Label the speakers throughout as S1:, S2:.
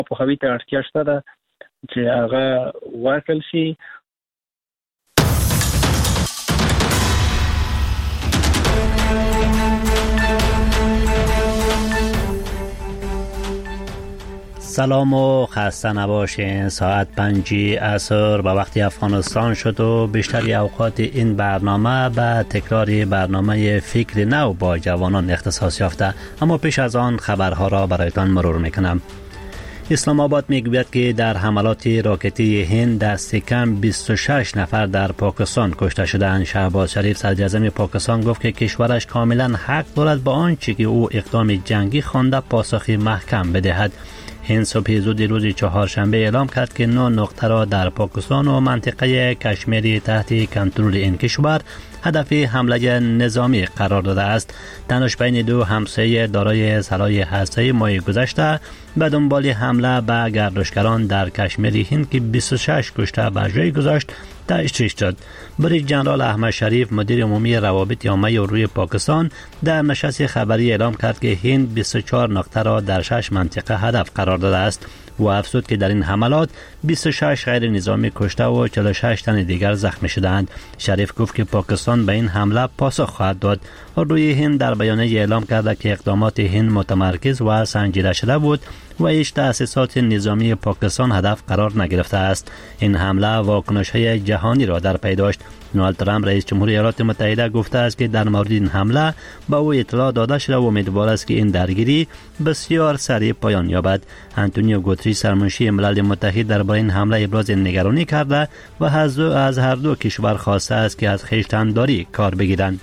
S1: پوهاوی ته اړتیا شته چې هغه ورکړل شي.
S2: سلام و خسته نباشین. ساعت 5 عصر به وقت افغانستان شد و بیشتر اوقات این برنامه به تکرار برنامه فکر نو با جوانان اختصاص یافته، اما پیش از آن خبرها را برایتان مرور میکنم. اسلام آباد میگوید که در حملات راکتی هند دست کم 26 نفر در پاکستان کشته شدند. شهباز شریف صدر اعظم پاکستان گفت که کشورش کاملا حق دارد با آنچه که او اقدام جنگی خوانده پاسخی محکم بدهد. هند صبح زود روز چهارشنبه اعلام کرد که 9 نقطه را در پاکستان و منطقه کشمیر تحت کنترل این کشور هدف حمله نظامی قرار داده است. تنش بین دو همسایه دارای سلاح هسته‌ای ماه گذشته به دنبال حمله به گردشگران در کشمیر هند که 26 کشته به جای گذاشت تشریح شد. بریگادیر جنرال احمد شریف مدیر عمومی روابط عامه روی پاکستان در نشست خبری اعلام کرد که هند 24 نقطه را در 6 منطقه هدف قرار داده است. و افزود که در این حملات 26 غیر نظامی کشته و 46 تن دیگر زخمی شدند. شریف گفت که پاکستان به این حمله پاسخ خواهد داد. روی هند در بیانیه اعلام کرده که اقدامات هند متمرکز و سنجیده شده بود و هیچ تأسیسات نظامی پاکستان هدف قرار نگرفته است. این حمله واکنش‌های جهانی را در پی داشت. دونالد ترامپ رئیس جمهور ایالات متحده گفته است که در مورد این حمله به او اطلاع داده شده و امیدوار است که این درگیری بسیار سریع پایان یابد. آنتونیو گوتریش سرمنشی ملل متحد درباره این حمله ابراز نگرانی کرده و از هر دو کشور خواسته است که از خویشتن‌داری کار بگیرند.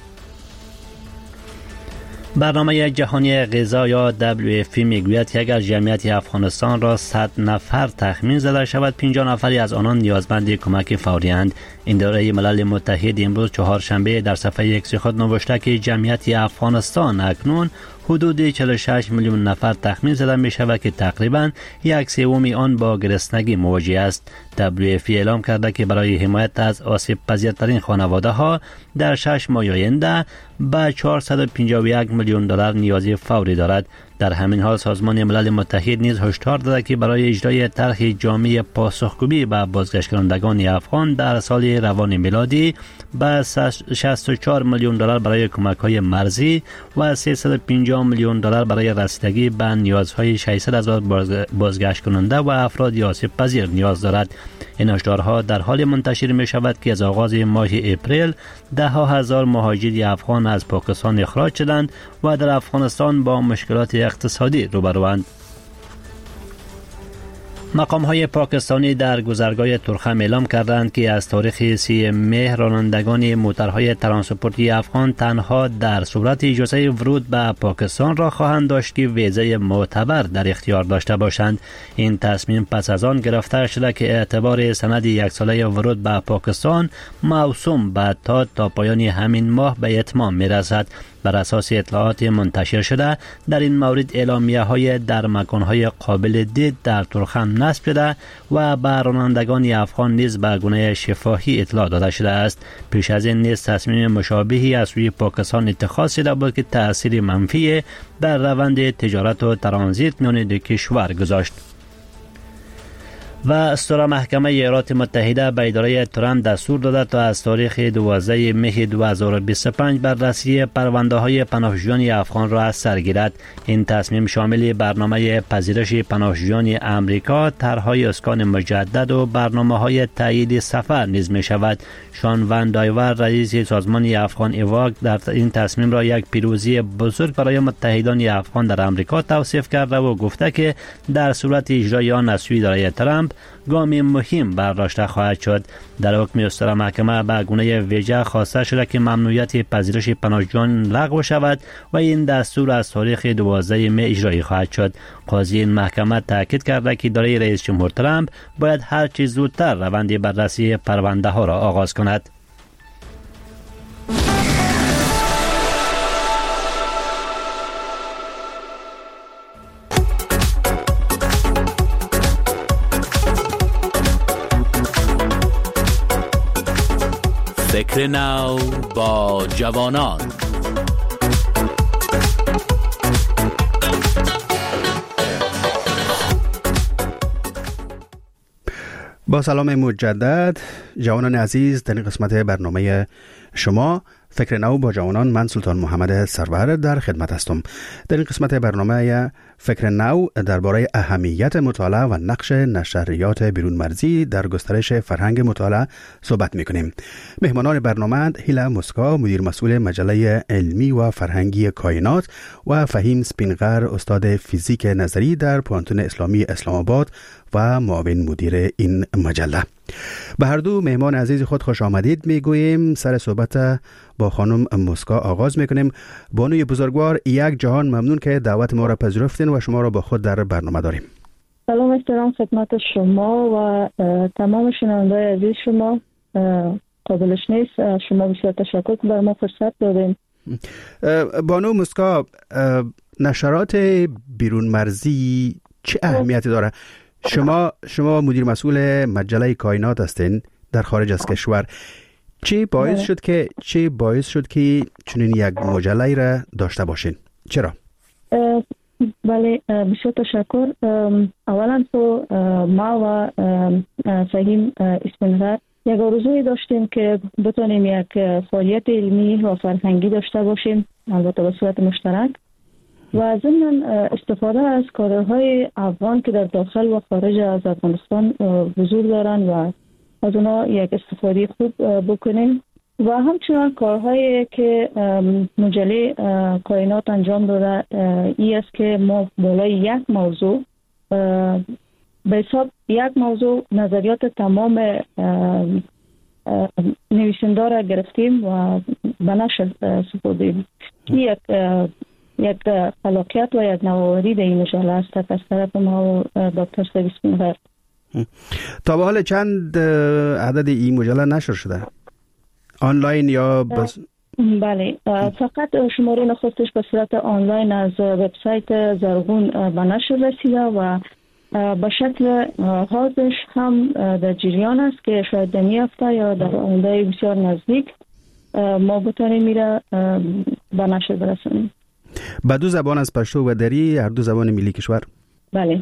S2: برنامه جهانی غذا یا WFP میگوید که اگر جمعیت افغانستان را 100 نفر تخمین زده شود 50 نفری از آنان نیازمند کمک فوری اند. این اداره ملل متحد امروز چهارشنبه در صفحه ایکس خود نوشته که جمعیت افغانستان اکنون حدود 46 میلیون نفر تخمین زده می شود که تقریباً 1/3 آن با گرسنگی مواجه است. WFP اعلام کرده که برای حمایت از آسیب پذیرترین خانواده ها در 6 ماه آینده به 451 میلیون دلار نیازی فوری دارد. در همین حال سازمان ملل متحد نیز هشدار داده که برای اجرای طرح جامع پاسخگویی به بازگشت افغان در سال روان میلادی به 64 میلیون دلار برای کمک‌های مرزی و 350 میلیون دلار برای رسیدگی به نیازهای 600,000 بازگشت کننده و افراد آسیب پذیر نیاز دارد. این هشدارها در حال منتشر می شود که از آغاز ماه اپریل 10,000 مهاجر افغان از پاکستان اخراج شدند و در افغانستان با مشکلات اقتصادی روبروند. مقام‌های پاکستانی در گذرگاه ترخم اعلام کردند که از تاریخ 3 مه رانندگان موترهای ترانسپورتی افغان تنها در صورت اجازه ورود به پاکستان را خواهند داشت که ویزای معتبر در اختیار داشته باشند. این تصمیم پس از آن گرفته شده که اعتبار سند 1 ساله ورود به پاکستان موسوم به تا پایان همین ماه به اتمام می‌رسد. بر اساس اطلاعات منتشر شده در این مورد اعلامیه‌های در مکان‌های قابل دید در ترخم نصب شده و به رانندگان افغان نیز به گونه شفاهی اطلاع داده شده است. پیش از این نیز تصمیم مشابهی از سوی پاکستان اتخاذ شده بود که تأثیر منفی بر روند تجارت و ترانزیت میان دو کشور گذاشت. و استرا محکمه ایالات متحده به اداره ترامپ دستور داده تا از تاریخ 12 مه 2025 بررسی پرونده‌های پناهجویان افغان را از سر گیرد. این تصمیم شامل برنامه پذیرش پناهجویان امریکا، طرح‌های اسکان مجدد و برنامه‌های تایید سفر نیز می‌شود. شان وان دایور رئیس سازمان افغان ایواک در این تصمیم را یک پیروزی بزرگ برای متحدان افغان در امریکا توصیف کرده و گفته که در صورت اجرای آن از سوی اداره ترامپ گام مهم برداشته خواهد شد. در حکم استرا محکمه به گونه ویژه خواسته شده که ممنوعیت پذیرش پناهجویان لغو شود و این دستور از تاریخ 12 مه اجرایی خواهد شد. قاضی این محکمه تاکید کرده که اداره رئیس جمهور ترامپ باید هر چه زودتر روند بررسی پرونده ها را آغاز کند.
S3: فکر نو با جوانان.
S4: با سلام مجدد جوانان عزیز، در این قسمت برنامه شما فکر نو با جوانان، من سلطان محمد سرور در خدمت هستم. در این قسمت برنامه فکر نو درباره اهمیت مطالعه و نقش نشریات بیرون مرزی در گسترش فرهنگ مطالعه صحبت میکنیم. مهمانان برنامه هیلا موسکا، مدیر مسئول مجله علمی و فرهنگی کائنات، و فهیم سپینغر، استاد فیزیک نظری در پانتون اسلامی اسلام آباد و معاون مدیر این مجله. به هر دو مهمان عزیز خود خوش آمدید میگوییم. سر صحبت با خانم موسکا آغاز میکنیم. بانوی بزرگوار، یک جهان ممنون که دعوت ما را پذیرفتین و شما را با خود در برنامه داریم.
S5: سلام احترام خدمت شما و تمام شنونده‌های عزیز شما. قابلش نیست، شما بسیار تشکر که بر ما فرصت دادین.
S4: بانو موسکا، نشرات بیرون مرزی چه اهمیتی داره؟ شما مدیر مسئول مجله کائنات هستین در خارج از کشور. چه باعث شد که چنین یک مجله را داشته باشین؟ چرا؟
S5: بله، بسیار تشکر. اولا تو ما و فهیم اسپینغر یک آرزویی داشتیم که بتونیم یک فعالیت علمی و فرهنگی داشته باشیم، البته به صورت مشترک، و ضمن استفاده از کادرهای افغان که در داخل و خارج از افغانستان حضور دارن و از اونا یک استفاده خوب بکنیم. و همچنان کارهایی که مجله کائنات انجام داده ای است که ما بالای یک موضوع به حساب یک موضوع نظریات تمام نویسنده را گرفتیم و به نشر سپردیم. یک خلاقیت و یک نوآوری در این مجله است از طرف ما و دکتر فهیم اسپینغر.
S4: تا به حال چند عدد این مجله نشر شده؟ آنلاین یا بس؟
S5: بله، فقط شماره نخستش به صورت آنلاین از وبسایت زرغون به نشر رسیده و به شکل حاضرش هم در جریان است که شاید در این هفته یا در آینده بسیار نزدیک ما بتونیم میره به نشر برسونیم.
S4: به دو زبان از پشتو و دری، هر دو زبان ملی کشور؟
S5: بله.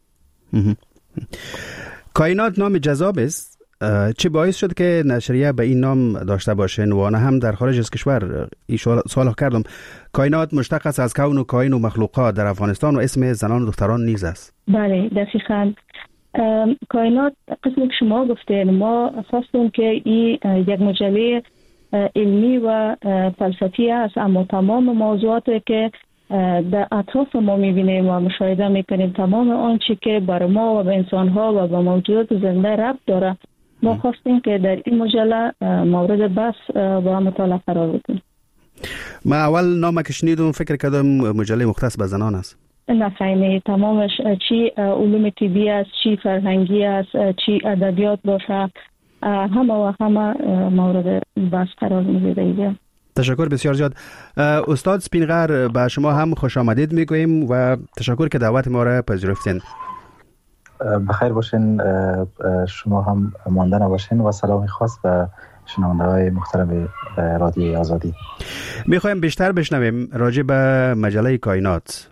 S4: کائنات نام جذاب است. چه باعث شد که نشریه به این نام داشته باشین و نه هم در خارج از کشور؟ این سوال کردم. کائنات مشتق است از کون و کائن و مخلوقات در افغانستان و اسم زنان و دختران نیز است.
S5: بله، دقیقاً. کائنات قسمی که شما گفتین، ما خواستیم که این یک مجله علمی و فلسفی است، اما تمام موضوعاتی که در اطراف ما میبینیم و مشاهده میکنیم، تمام آنچه که بر ما و به انسانها و به موجودات زنده ربط داره، ما خواستیم که در این مجله مورد بحث و مطالعه قرار بدیم.
S4: ما اول نامش شنیدم فکر کردم مجله مختص به زنان است.
S5: نه خیلی، تمامش چی علوم طبیعی است، چی فرهنگی است، چی ادبیات باشه، همه مورد بحث قرار میگیره.
S4: تشکر بسیار زیاد. استاد سپینغر، به شما هم خوش آمدید میگوییم و تشکر که دعوت ما را پذیرفتین.
S6: بخیر باشین، شما هم مانده نباشین و سلام خاص به شنونده‌های محترم رادیوی آزادی.
S4: میخوایم بیشتر بشنویم راجع به مجله کائنات.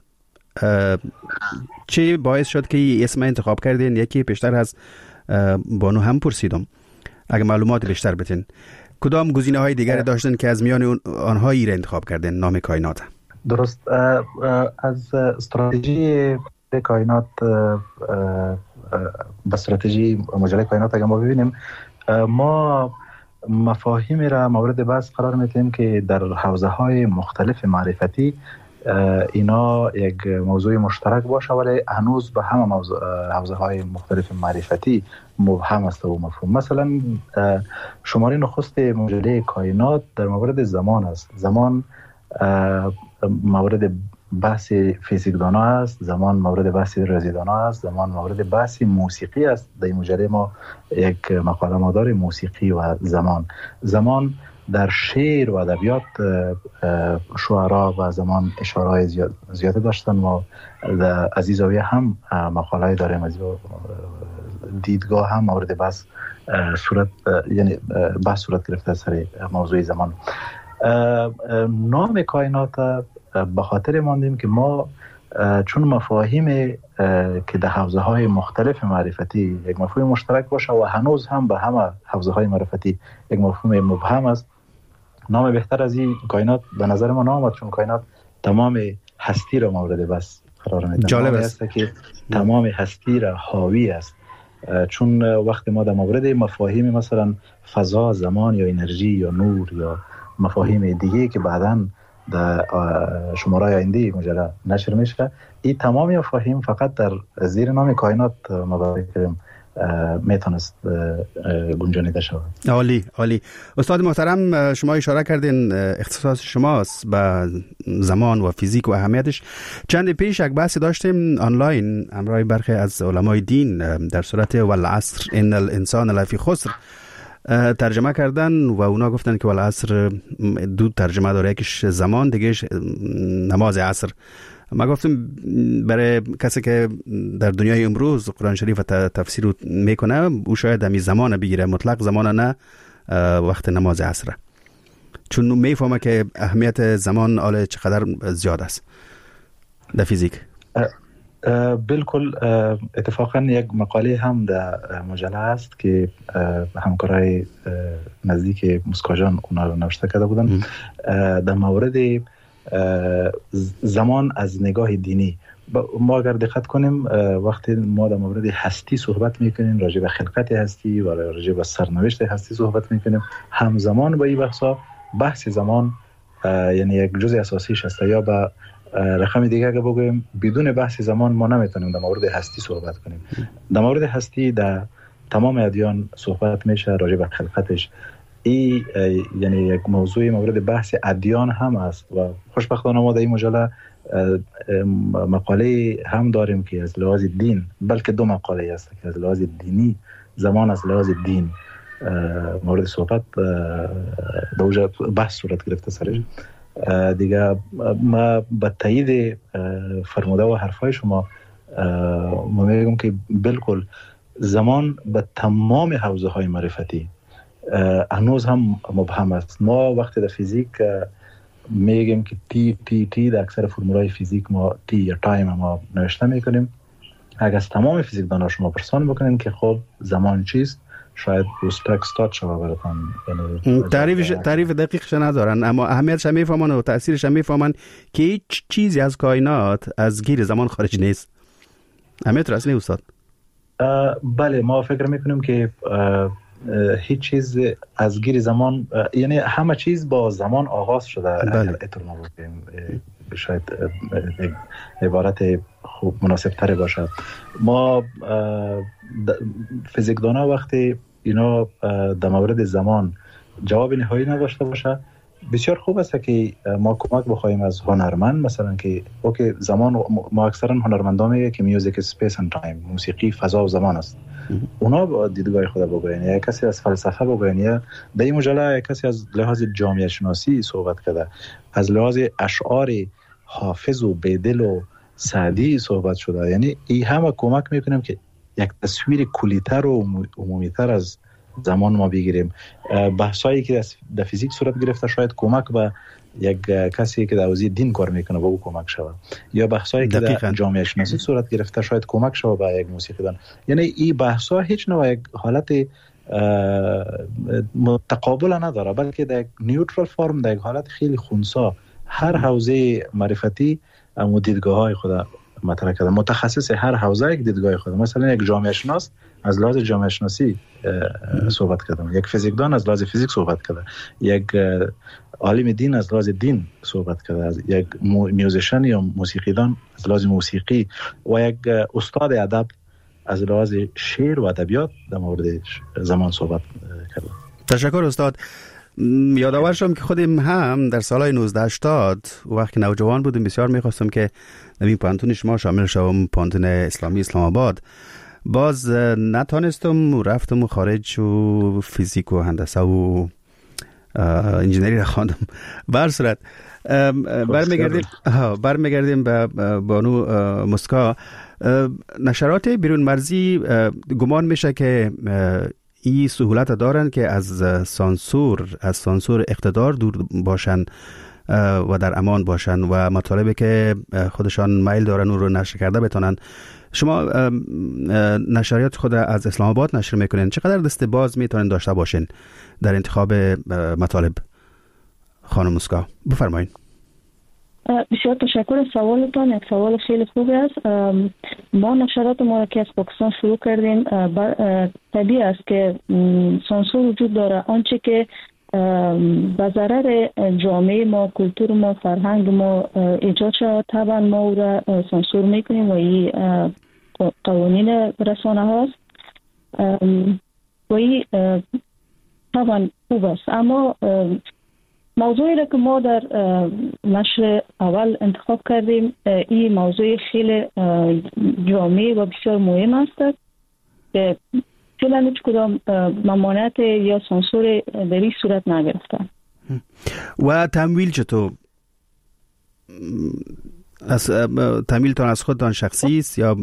S4: چی باعث شد که اسم انتخاب کردین؟ یکی پیشتر از بانو هم پرسیدم، اگه معلومات بیشتر بتین. کدام گزینه‌های دیگری داشتن که از میان آنها را انتخاب کردن نام کائنات؟
S6: درست، از استراتژی کائنات، به استراتژی مجله کائنات اگر ما ببینیم، ما مفاهیمی را مورد بحث قرار میدیم که در حوزه‌های مختلف معرفتی اینا یک موضوع مشترک باشه، ولی هنوز به همه حوزه‌های مختلف معرفتی مبهم است و مفهوم. مثلا شماره نخست مجله کائنات در مورد زمان است. زمان مورد بحث فیزیکدانا است، زمان مورد بحث ریاضیدانا است، زمان مورد بحث موسیقی است. در این مجله ما یک مقاله ما داریم، موسیقی و زمان در شعر و ادبیات شعرا و زمان اشاره‌های زیاده داشتن. ما از این زاویه هم مقاله‌ای داریم، از دیدگاه هم مورد بحث صورت گرفته سر موضوع زمان. نام کائنات به خاطر ماندیم که ما چون مفاهیم که در حوزه‌های مختلف معرفتی یک مفهوم مشترک باشه و هنوز هم به همه حوزه‌های معرفتی یک مفهوم مبهم است، نام بهتر از این کائنات به نظر ما نامد، چون کائنات تمام هستی را مورد بس قرار میده.
S4: جالب است
S6: که تمام هستی را حاوی است، چون وقتی ما در مورد مفاهیم مثلا فضا، زمان یا انرژی یا نور یا مفاهیم دیگه که بعداً در شماره آینده مجله نشر میشه، این تمام مفاهیم فقط در زیر نام کائنات ما میتونست گنجانیده شود.
S4: عالی عالی. استاد محترم، شما اشاره کردین اختصاص شماست به زمان و فیزیک و اهمیتش. چند پیش یک بحثی داشتیم آنلاین همراه برخی از علمای دین در صورت والعصر ان الانسان لفی خسر ترجمه کردن و اونا گفتن که والعصر دو ترجمه داره، یکیش زمان، دیگهش نماز عصر. ما گفتم برای کسی که در دنیای امروز قرآن شریف تفسیر میکنه او شاید همی زمان بگیره، مطلق زمان نه وقت نماز عصر، چون میفهمه که اهمیت زمان آله چقدر زیاد است در فیزیک.
S6: بالکل. اتفاقا یک مقاله هم در مجله است که همکارای نزدیک مسکاجان اونا رو نوشته کرده بودن در مورد زمان از نگاه دینی. ما اگر دقت کنیم وقتی ما در مورد هستی صحبت میکنیم، راجع به خلقت هستی و راجع به سرنوشت هستی صحبت میکنیم، همزمان با این بحث زمان یعنی یک جزء اساسیش است. یا به رقم دیگه اگه بگویم بدون بحث زمان ما نمیتونیم در مورد هستی صحبت کنیم. در مورد هستی در تمام ادیان صحبت میشه راجع به خلقتش. این یعنی یک موضوع مورد بحث ادیان هم است و خوشبختانه ما در این مجله مقاله هم داریم که از لحاظ دین، بلکه دو مقاله است که از لحاظ دینی زمان از لحاظ دین مورد صحبت دوجه بحث صورت گرفته سرش. دیگه ما با تایید فرموده و حرفای شما ما میگم که بالکل زمان به تمام حوزه های معرفتی هنوز هم مبهم است. ما وقتی در فیزیک میگیم که تی در اکثر فرمولای فیزیک ما تی یا تایم ما نوشته میکنیم. اگر از تمام فیزیکدانا شما پرسان بکنین که خب زمان چیست، شاید روسپک استاد شما براتون
S4: تعریف دقیقش ندارن، اما اهمیتش میفهمن و تاثیرش میفهمن که هیچ چیزی از کائنات از گیر زمان خارج نیست. اهمیت اصلی استاد؟
S6: بله، ما فکر میکنیم که هیچ چیز از گیر زمان، یعنی همه چیز با زمان آغاز شده.
S4: بله.
S6: شاید عبارت خوب مناسب تری باشد. ما فیزیکدانا وقتی اینا در مورد زمان جواب نهایی نداشته باشه، بسیار خوب است که ما کمک بخوایم از هنرمند، مثلا که اوکی زمان، ما اکثرا هنرمندان میگه که میوزیک اسپیس اند تایم، موسیقی فضا و زمان است. اونا با دیدگاه خود بگوین، یا کسی از فلسفه بگوین، یا در این مجله کسی از لحاظ جامعه شناسی صحبت کرده، از لحاظ اشعار حافظ و بیدل و سعدی صحبت شده. یعنی این همه کمک میکنیم که یک تصویر کلیتر و عمومیتر از زمان ما بگیریم. بحثایی که در فیزیک صورت گرفته شاید کمک به یک کسی که در حوزه دین کار میکنه به او کمک شود، یا بحثایی که در جامعه شناسی صورت گرفته شاید کمک شود به یک موسیقیدان. یعنی این بحثا هیچ نوع یک حالت تقابل نداره، بلکه در یک نیوترال فرم، در یک حالت خیلی خنثی هر حوزه معرفتی دیدگاه های خود مطرح کرده. متخصص هر حوزه یک دیدگاه خود. مثلا یک جامعه شناس از لحاظ جامعه شناسی صحبت کرده، یک فیزیکدان از لحاظ فیزیک صحبت کرده، یک عالم دین از لحاظ دین صحبت کرده، یک میوزیشن یا موسیقیدان از لحاظ موسیقی و یک استاد ادب از لحاظ شعر و ادبیات در مورد زمان صحبت کرده.
S4: تشکر استاد. یادآور شدم که خودم هم در سالهای 1980 وقتی نوجوان بودم بسیار می‌خواستم که این پانتون شما شامل شوم، پانتون اسلامی اسلام آباد. باز نتونستم و رفتم و خارج و فیزیک و هندسه و انجینری را خواندم. به هر صورت برمیگردیم به بانو مسکا. نشرات بیرون مرزی گمان میشه که این سهولت دارن که از سانسور اقتدار دور باشن و در امان باشن و مطالبی که خودشان میل دارن اون رو نشر کرده بتونن. شما نشریات خود از اسلام آباد نشر میکنین، چقدر دست باز میتونین داشته باشین در انتخاب مطالب؟ خانم موسکا بفرمایید.
S5: بسیار تشکر از سوالتان. یک سوال خیلی خوبی است. ما نشرات ما را که از پاکستان شروع کردیم، طبیعی است که سانسور وجود داره. آنچه که به ضرر جامعه ما، کلتور ما، فرهنگ ما ایجاد شد، طبعا ما او را سانسور میکنیم و این قوانین رسانه هاست و این طبعا خوب است. اما موضوعی را که ما در نشر اول انتخاب کردیم، این موضوع خیلی جامع و بسیار مهم است که فعلا هیچ کدام ممانعت یا سانسور در این صورت نگرفتن.
S4: و تمویل چطور؟ تمویلتان از خودتان شخصی است یا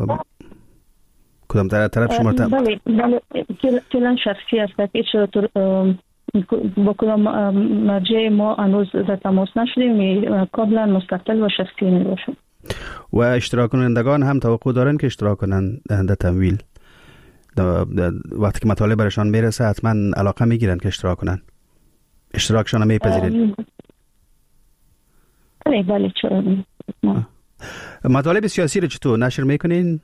S4: کدام طرف شما
S5: بله فعلا شخصی است. هیچ با کدام مرجع ما هنوز در تماس نشدیم. قبلا مستقل و شخصی می باشد.
S4: و اشتراک کنندگان هم توقع دارن که اشتراک کنند در تمویل؟ وقتی که مطالب برشان میرسه حتما علاقه میگیرن که اشتراک کنن؟ اشتراکشان هم میپذیرین؟
S5: بله چرا.
S4: مطالب سیاسی رو چطور نشر میکنین؟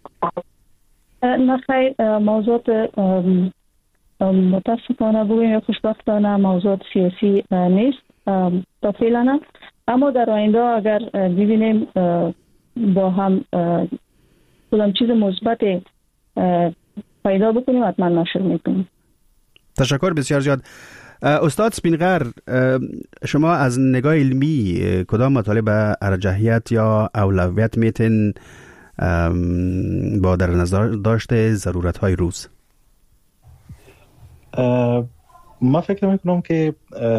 S5: نه خیر، موضوعات متاسفانه بگویم یا خوشبختانه موضوعات سیاسی نیست تا فعلا. اما در آینده اگر ببینیم با هم کدام چیز مثبت پیدا بکنیم حتما نشر میکنیم.
S4: تشکر بسیار زیاد. استاد سپینغر، شما از نگاه علمی کدام مطالب ارجحیت یا اولویت میتین با در نظر داشته ضرورت های روز؟
S6: ما فکر میکنم که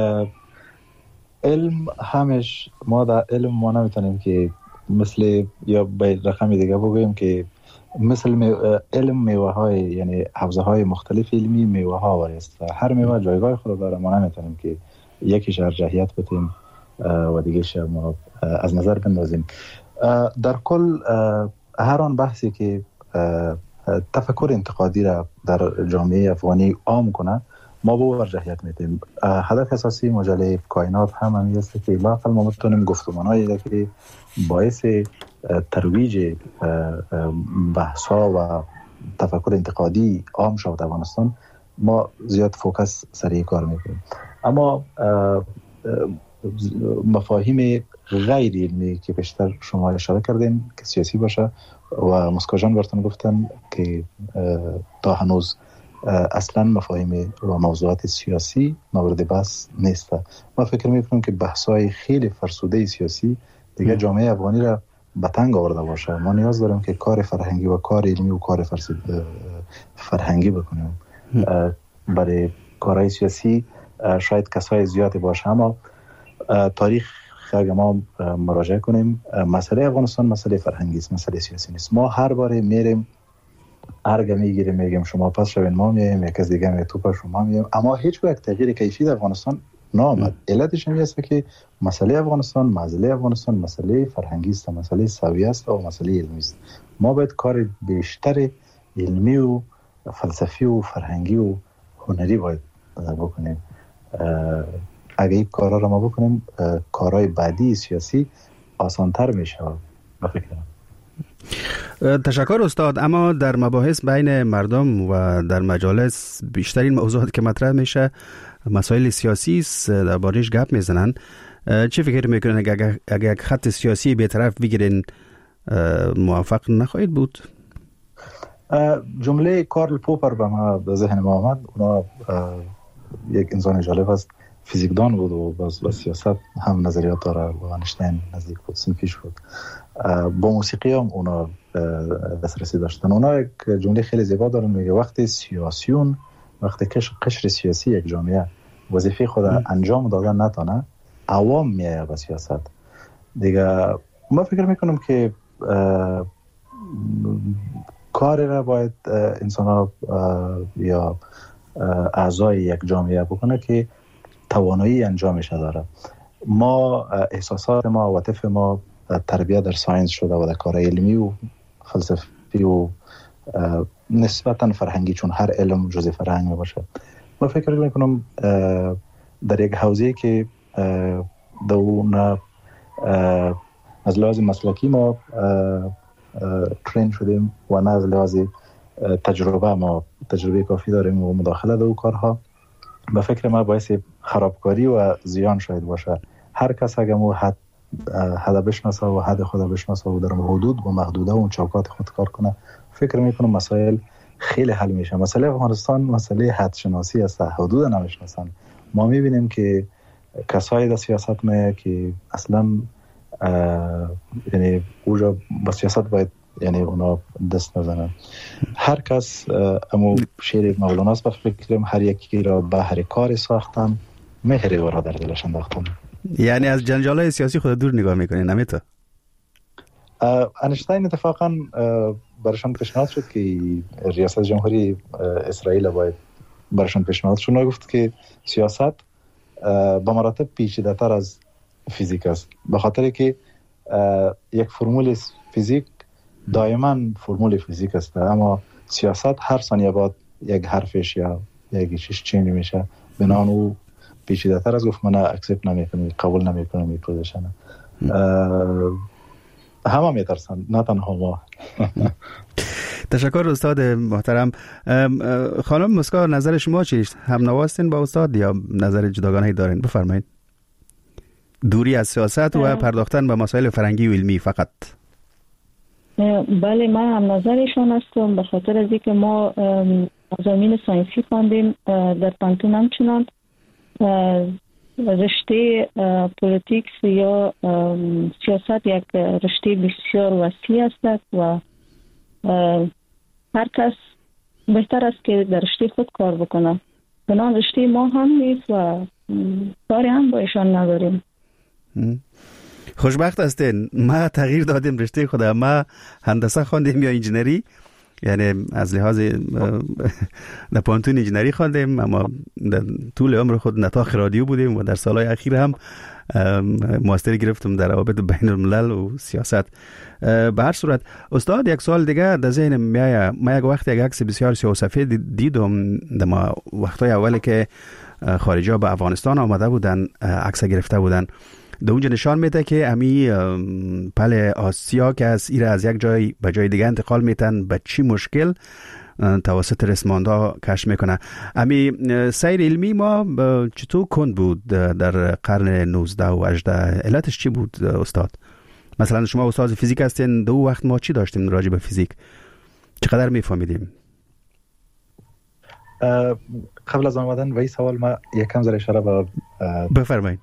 S6: علم همش، ما در علم ما نمیتونیم که مثل یا به رقم دیگه بگوییم که مثل علم میوه های، یعنی حوزه های مختلف علمی میوه ها است. هر میوه جایگاه خود داره. ما نمیتونیم که یکیش ارجحیت بدیم و دیگه‌ش ما از نظر بندازیم. در کل هر آن بحثی که تفکر انتقادی را در جامعه افغانی عام کنه ما به او ارجحیت میدیم. هدف اساسی مجله کائنات هم همی است که لااقل ما بتونیم گفتمان‌هایی که باعث ترویج بحث‌ها و تفکر انتقادی عام شود در افغانستان، ما زیاد فوکس سر کار میکنیم. اما مفاهیم غیر علمی که بیشتر شما اشاره کردین که سیاسی باشه و مسکا جان براتون گفتن که تا هنوز اصلا مفاهیم و موضوعات سیاسی مورد بحث نیست. ما فکر میکنم که بحث‌های خیلی فرسوده سیاسی دیگه جامعه افغانی را به تنگ آورده باشه. ما نیاز داریم که کار فرهنگی و کار علمی و کار فرهنگی بکنیم. برای کارهای سیاسی شاید کسای زیادی باشه، اما تاریخ اگه ما مراجعه کنیم، مسئله افغانستان مسئله فرهنگی است، مسئله سیاسی نیست. ما هر باره میریم ارگه میگیریم میگیم شما پس شوین، ما میگیم یک از دیگه میگه تو پس شما میگیم، اما هیچ وقت تغییر کیفی در افغانستان نامد. علتش این است که مسئله افغانستان مسئله فرهنگی است، مسئله سویه است و مسئله علمی است. ما باید کار بیشتر علمی و فلسفی و فرهنگی و هنری باید بکنیم. اگه این کارا رو ما بکنیم کارهای بعدی سیاسی آسانتر میشه بفکرم.
S4: تشکر استاد. اما در مباحث بین مردم و در مجالس بیشترین موضوعات که مطرح میشه مسائل سیاسی است، درباره‌اش گپ میزنن. چه فکر میکنن اگه یک خط سیاسی به طرف بگیرین موفق نخواهید بود؟
S6: جمله کارل پوپر به ذهن ما آمد. اونا یک انسان جالب است، فیزیکدان بود و با سیاست هم نظریات داره و انشتین نزدیک بود، صنفیش بود. با موسیقی هم اونا دسترسی داشتن. اونا یک جمله خیلی زیبا دارن، میگه وقتی سیاسیون، وقتی قشر سیاسی یک جامعه وظیفه خود انجام دادن نتونه، عوام میایه به سیاست دیگه. ما فکر میکنم که کاری را باید انسان ها یا اعضای یک جامعه بکنه که توانایی انجامش داره. ما احساسات ما، عواطف ما تربیت در ساینس شده و در کار علمی و فلسفی و نسبتا فرهنگی، چون هر علم جزء فرهنگ باشه. ما فکر میکنم در یک حوزه که از لحاظ مسلکی ما ترین شدیم و نه از لحاظ تجربه کافی داریم و مداخله در کارها، به فکر ما باعث خرابکاری و زیان شاید باشه. هر کس اگر مو حد بشناسه و حد خود بشناسه و در حدود و محدوده و چوکات خود کار کنه، فکر میکنم مسائل خیلی حل میشه. مسئله افغانستان مسئله حد شناسی است، حدود نمیشناسن. ما میبینیم که کسایی در سیاست ما که اصلا یعنی اوجا با سیاست باید یعنی اونا دست نزنن. هر کس امو شعر مولاناست، به فکرم هر یکی را بهر کار ساختن، مهر او را در دلش انداختن.
S4: یعنی از جنجال‌های سیاسی خود دور نگاه میکنی، نمیته؟
S6: انشتاین اتفاقا برشان پیشنهاد شد که ریاست جمهوری اسرائیل باید برشان پیشنهاد شد، گفت که سیاست به مراتب پیچیده تر از فیزیک است، به خاطر که یک فرمول فیزیک دائما فرمول فیزیک است، اما سیاست هر ثانیه بعد یک حرفش یا یک چیز چینج میشه، بنابراین او پیچیده تر از. گفت من اکسپت نمیکنم، قبول نمیکنم این پوزیشن. همه میترسن، نه تنها ما.
S4: تشکر استاد محترم. خانم مسکا، نظر شما چیست؟ هم نواستین با استاد یا نظر جداگانه‌ای دارین؟ بفرمایید. دوری از سیاست و پرداختن به مسائل فرهنگی و علمی فقط.
S5: بله، من هم نظرشون هستم، به خاطر از اینکه ما مضامین ساینسی خواندیم در پانتون، همچنان رشته پولیتیکس یا سیاست یک رشته بسیار وسیع است و هر کس بهتر است که در رشته خود کار بکنه. بنابراین رشته ما هم نیست و کاری هم با ایشان نداریم.
S4: خوشبخت هستین. ما تغییر دادیم رشته خود. ما هندسه خواندیم یا انجینری، یعنی از لحاظ در پانتون انجینری خواندیم، اما در طول عمر خود نطاق رادیو بودیم و در سالهای اخیر هم ماستری گرفتم در روابط بین الملل و سیاست. به هر صورت استاد، یک سوال دیگه در ذهنم میاد. ما یک وقت یک عکس بسیار سیاه‌وسفید دیدم در ما وقتای اولی که خارجی‌ها به افغانستان آمده بودن، عکس گرفته بودن. در اونجا نشان میده که امی پل آسیا که از ایره از یک جای به جای دیگه انتقال میتن، به چی مشکل توسط رسماندا کش میکنه. امی سیر علمی ما چطور کند بود در قرن 19 و 18؟ علتش چی بود استاد؟ مثلا شما استاد فیزیک هستین، دو وقت ما چی داشتیم راجع به فیزیک؟ چقدر میفهمیدیم؟
S6: قبل از آمدن به این سوال ما یکم ذره اشاره به
S4: بفرمایید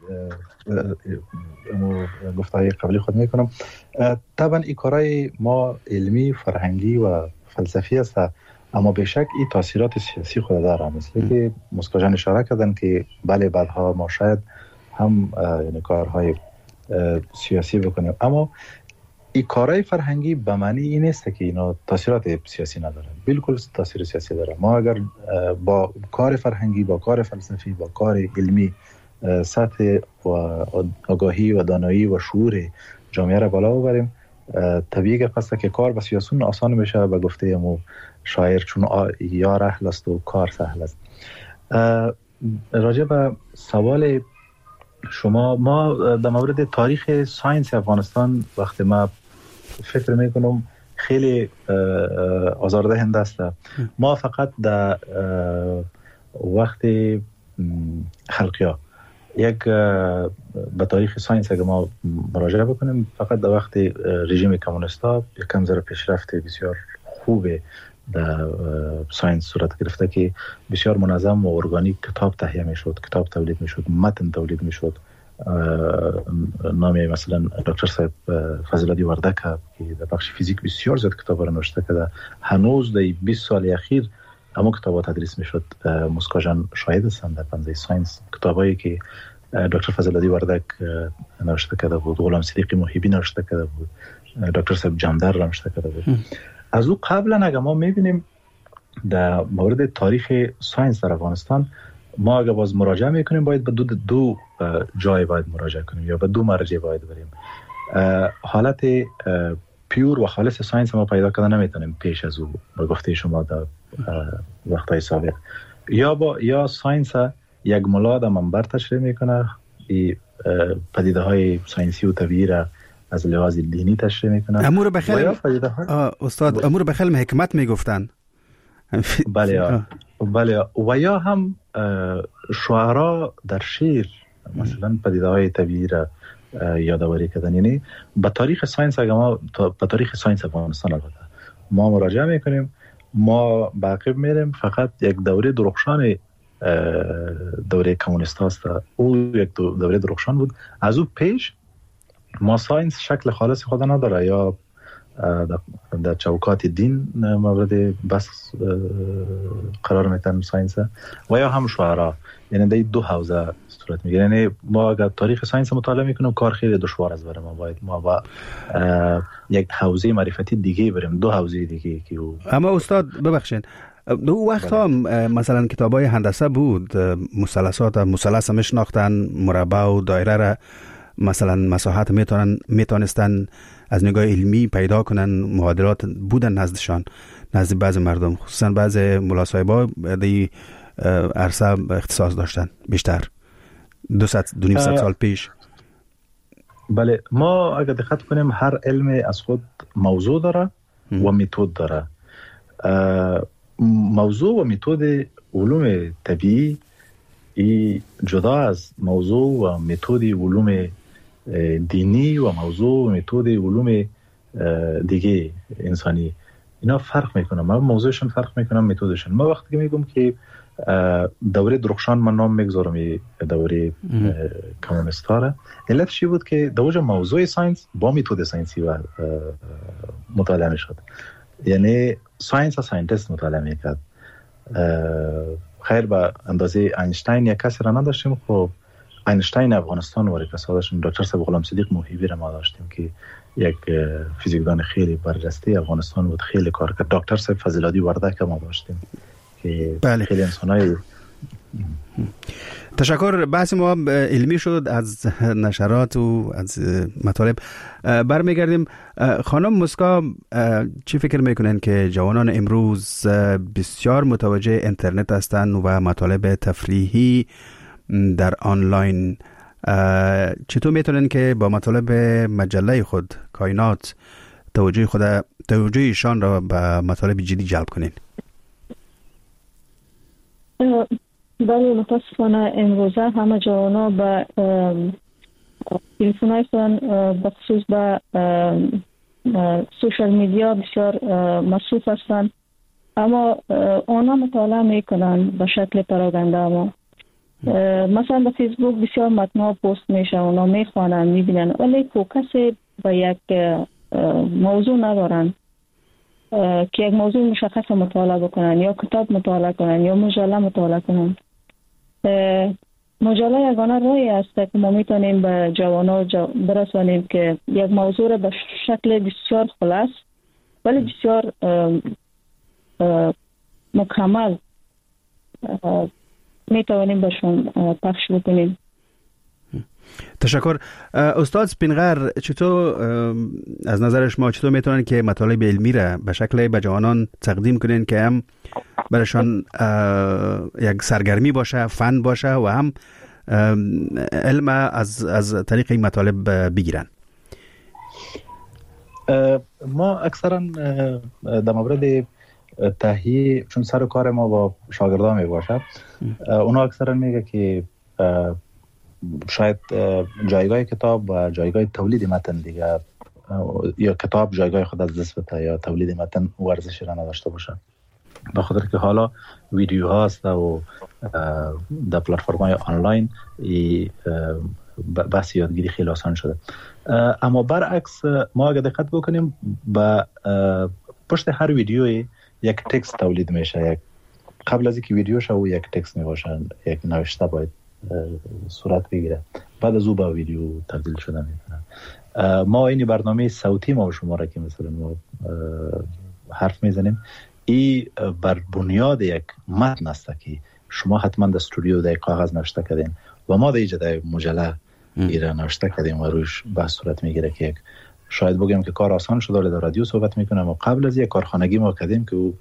S6: گفتهای قبلی خود میکنم. طبعا این کارهای ما علمی، فرهنگی و فلسفی است، اما به شک این تاثیرات سیاسی خود داره. مثل که مسکا جان اشاره کردن که بله بعدها ما شاید هم یعنی کارهای سیاسی بکنیم، اما این کارهای فرهنگی به معنی این نیست که اینا تاثیرات سیاسی نداره. بالکل تاثیر سیاسی داره. ما اگر با کار فرهنگی، با کار فلسفی، با کار علمی سطح و آگاهی و دانایی و شعور جامعه را بالا ببریم، طبیعی است که کار با سیاسون آسان میشه. به گفته مو شاعر چون یار اهل است و کار سهل است. راجع به سوال شما، ما در مورد تاریخ ساینس افغانستان وقتی ما فکر میکنم خیلی آزاردهنده است. ما فقط در وقت خلقیا یک به تاریخ ساینس اگه ما مراجعه بکنیم، فقط در وقت رژیم کمونیستا یک کم ذره پیشرفت بسیار خوبه در ساینس صورت گرفته که بسیار منظم و ارگانیک کتاب تهیه میشد، کتاب تولید میشد، متن تولید میشد. نامی مثلا دکتر صاحب فضل وردک که در بخش فیزیک بسیار زیاد کتاب را نوشته که هنوز در 20 سال اخیر اما کتابات تدریس میشد. مسکا جان شاهد هستند در پنزه ساینس کتابایی که دکتر فضل وردک نوشته کرده بود، غلام صدیقی محیبی نوشته کرده بود، دکتر صاحب جمدر نوشته کرده بود. از او قبلا اگه ما میبینیم در مورد تاریخ ساینس در افغانستان، ما اگه باز مراجعه میکنیم باید به دو جای باید مراجعه کنیم یا به دو مرجع باید بریم. حالت پیور و خالص ساینس ما پیدا کردن نمیتونیم پیش از او به گفته شما در وقتهای سابق. یا ساینس یک ملا در منبر تشریح میکنه، پدیده های ساینسی و طبیعی را از لحاظ دینی تشریح میکنه.
S4: امور بخیر استاد، امور بخیر حکمت میگفتن.
S6: بله و یا هم شعرا در شعر مثلا پدیده های طبیعی را یادآوری کردن. یعنی به تاریخ ساینس، اگه ما به تاریخ ساینس افغانستان البته ما مراجعه میکنیم، ما به عقب میریم، فقط یک دوره درخشان دوره کمونیست هاست، او یک دوره درخشان بود. از او پیش ما ساینس شکل خالص خود نداره، یا در چوکات دین مورد بس قرار میتن ساینس و یا هم شعرا. یعنی در دو حوزه صورت میگیره. یعنی ما اگر تاریخ ساینس مطالعه میکنیم کار خیلی دشوار است برای ما، باید ما با یک حوزه معرفتی دیگه بریم، دو حوزه دیگه که او.
S4: اما استاد ببخشید، دو وقت ها مثلا کتابای هندسه بود، مثلث میشناختن، مربع و دایره را مثلا مساحت میتونستن از نگاه علمی پیدا کنن، معادلات بودن نزد بعض مردم، خصوصا بعض ملا صاحبا دی عرصه اختصاص داشتن بیشتر 200 سال پیش.
S6: بله، ما اگر دقت کنیم هر علم از خود موضوع داره و متد داره. موضوع و متد علوم طبیعی جدا از موضوع و متد علوم دینی و موضوع و متد علوم دیگه انسانی، اینا فرق میکنن. ما موضوعشون فرق میکنن، متدشون. ما وقتی که میگم که دوره درخشان من نام میگذارم دوره کمونیستا را، علتش بود که دوجه موضوع ساینس با متد ساینسی و مطالعه میشد. یعنی ساینس ساینتیست مطالعه میکرد. خیر به اندازه اینشتین یک کسی را نداشتیم. خب اینشتین افغانستان و کسا داشتیم. دکتر صاحب غلام صدیق موهیبی را ما داشتیم که یک فیزیکدان خیلی برجسته افغانستان بود، خیلی کار کرد. دکتر صاحب فضیلادی وردک ما داشتیم که
S4: بله.
S6: خیلی انسانای.
S4: تشکر. بحث ما علمی شد از نشرات و از مطالب. برمیگردیم. خانم مسکا، چی فکر میکنن که جوانان امروز بسیار متوجه اینترنت هستند و مطالب تفریحی در آنلاین، چطور میتونن که با مطالب مجله خود کائنات توجهشان را به مطالب جدی جلب کنین؟
S5: بله، متاسفانه امروزه همه جوانا به تلفن‌های خودن به خصوص به سوشال میدیا بسیار مصروف هستند، اما آنها مطالعه میکنن به شکل پراگنده. ما مثلا به فیسبوک بسیار متن‌ها پست میشه، اونا میخوانن میبینن، ولی فوکس به یک موضوع ندارن که یک موضوع مشخص مطالعه بکنن، یا کتاب مطالعه کنن یا مجله مطالعه کنن. مجله یگانه راهی است که ما میتونیم به جوانان برسانیم که یک موضوع را به شکل بسیار خلاص ولی بسیار مکمل میتوانیم بهشون پخش بکنیم.
S4: تشکر. استاد سپینغر، چطور از نظر شما چطور میتونن که مطالب علمی را به شکل به جوانان تقدیم کنین که هم برشان یک سرگرمی باشه، فن باشه و هم علم از طریق این مطالب بگیرن؟
S6: ما اکثرا در مورد تهیه، چون سر کار ما با شاگردان می باشد، اونا اکثرا میگه که شاید جایگاه کتاب و جایگاه تولید متن دیگه، یا کتاب جایگاه خود از دست بده یا تولید متن ورزشی را نداشته باشه، به خاطر که حالا ویدیو هاست و در پلتفرم‌های آنلاین بحث یادگیری خیلی آسان شده. اما برعکس ما اگه دقت بکنیم به پشت هر ویدیوی یک تکست تولید میشه. یک قبل از اینکه ویدیو شو یک تکست میباشه، یک نوشته باید صورت بگیره، بعد از او با ویدیو تبدیل شده میکنه. ما این برنامه صوتی ما و شما را که مثلا ما حرف میزنیم، این بر بنیاد یک متن است که شما حتما در استودیو در کاغذ نوشته کردین و ما در اینجا در مجله ایره نوشته کردیم و روش بحث صورت میگیره که شاید بگیم که کار آسان شده، ولی در رادیو صحبت میکنم و قبل از یک کارخانگی ما کردیم که او